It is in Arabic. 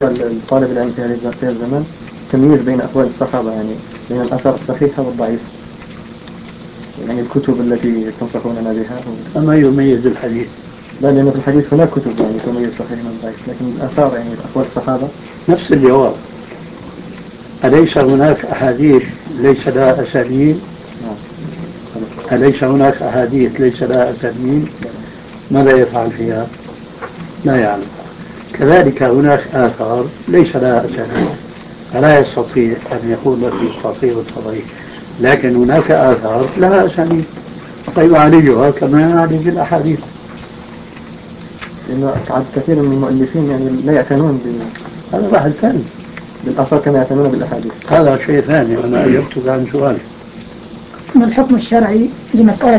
الطالب العلم في هذا الزمن تمييز بين أقوال الصحابة، يعني بين الآثار الصحيحة والضعيفة، يعني الكتب التي تنصحوننا بها. أما يميز الحديث؟ لا، لأن في الحديث هناك كتب يعني تميز صحيح من الضعيف، لكن الآثار يعني أقوال الصحابة. نفس الجواب. أليس هناك أحاديث ليس لها أسانيد؟ أليس هناك أحاديث ليس لها أسانيد؟ ماذا يفعل فيها؟ لا يعلم. كذلك هناك آثار ليس لها أسانيد، فلا يستطيع أن يقول لك الصحيح والضعيف، لكن هناك آثار لها أسانيد فيعالجها كما يعالج الأحاديث. لأنه كثير من المؤلفين يعني لا يعتنون هذا بحث ثاني، بالآثار كما يعتنون بالأحاديث. هذا شيء ثاني. أنا أجبتك عن سؤالك. ما الحكم الشرعي لمسألة